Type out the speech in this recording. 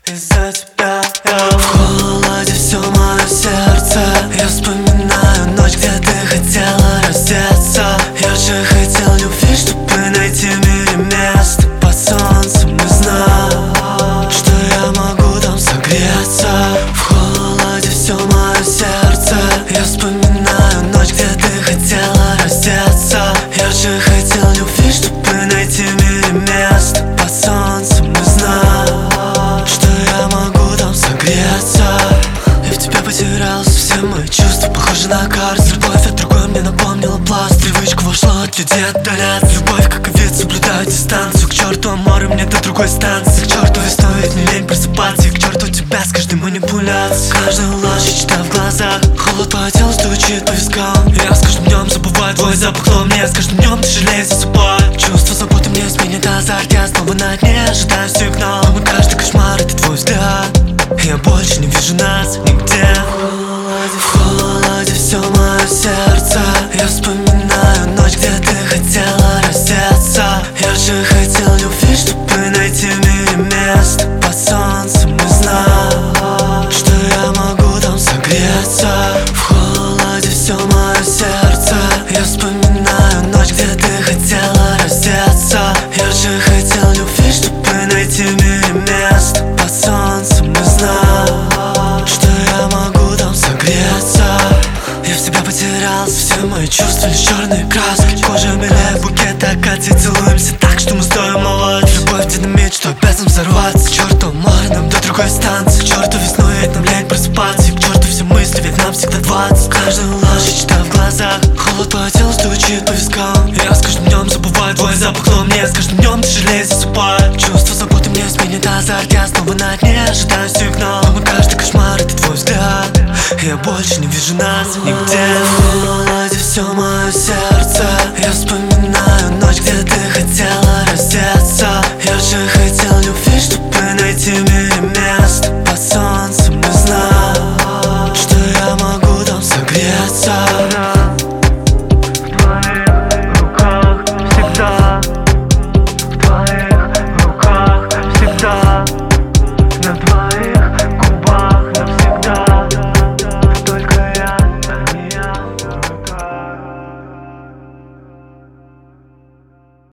из-за тебя. В холоде все мое сердце. Я вспоминаю ночь, где ты хотела раздеться. Я же хотел любви, чтобы найти в мире место под солнцем. И знал, что я могу там согреться. В холоде все мое сердце. Я вспоминаю ночь, где ты хотела раздеться. Я же хотел любви, чтобы найти в мире место под солнцем. И знал, что я могу там согреться. Я в тебя потерялся, все мои чувства похожи на карту. Любовь от другой мне напомнила пласт. Привычка вошла от людей отдаляться. Любовь как и вид, соблюдаю дистанцию. К черту аморы, мне до другой станции. К черту весной, ведь не лень просыпаться. И к черту тебя с каждой манипуляцией. Каждую ложь я читаю в глазах. Холод по телу стучит по вискам. Я с каждым днем забываю твой запах, но мне с каждым днем тяжелее засыпать. Чувство заботы мне сменит азарт. Я снова на дне, ожидаю сигнал. Но каждый кошмар — это твой взгляд. Я больше не вижу нас нигде. В холоде все мое сердце. Я вспоминаю ночь, где ты хотела раздеться. Я же хотел любви, чтобы найти в мире место под солнцем. И знал, что я могу там согреться. В холоде все мое сердце. Я вспоминаю ночь, где ты хотела раздеться. Я же хотел любви, чтобы найти в мире место под солнцем. И знал, что я могу там согреться. Я в тебя потерялся, все мои чувства лишь черные краски. Кожа белее букета акаций. Целуемся так, что мы стоим молодец. Любовь динамит, что обязан взорваться. К черту море, нам до другой станции. К черту весной, ведь нам лень просыпаться. И к черту все мысли, ведь нам всегда 20. Каждую ложь я читаю в глазах. Холод по телу стучит по вискам. Я с каждым днем забываю твой запах, но мне с каждым днем тяжелее засыпать. Чувство заботы мне сменит азарт. Я снова на дне, ожидаю сигнал. Но каждый кошмар — это твой взгляд. Я больше не вижу нас нигде. В холоде все мое сердце. Я вспоминаю